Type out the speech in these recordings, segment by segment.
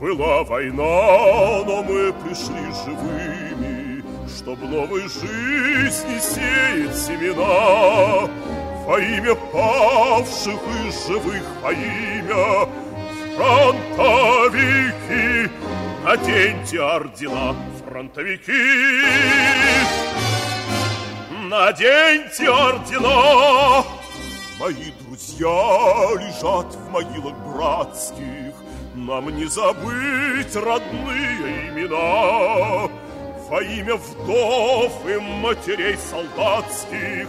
Была война, но мы пришли живыми, чтоб новой жизни сеять семена. Во имя павших и живых, во имя фронтовики, наденьте ордена, фронтовики. Наденьте ордена. Мои друзья лежат в могилах братских, нам не забыть родные имена. Во имя вдов и матерей солдатских,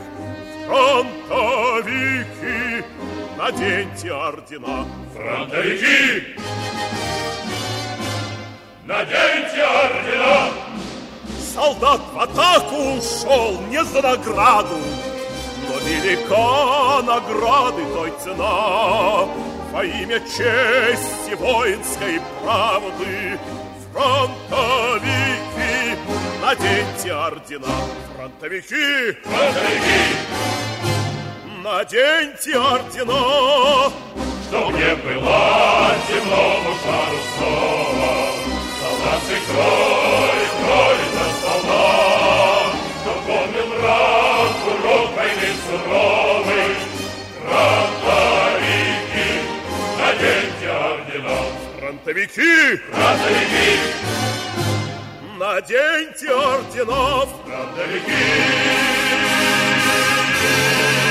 фронтовики, наденьте ордена, фронтовики. Наденьте ордена. Солдат в атаку ушел не за награду, но велика награды той цена. Во имя чести воинской правды, фронтовики, наденьте ордена, фронтовики. Фронтовики. Наденьте ордена. Чтоб не было земному шару снова солдатской крови, крови за солдат. Чтоб помнил враг урок войны суровый, фронтовики, наденьте ордена. Фронтовики. Фронтовики. Наденьте ордена, фронтовики.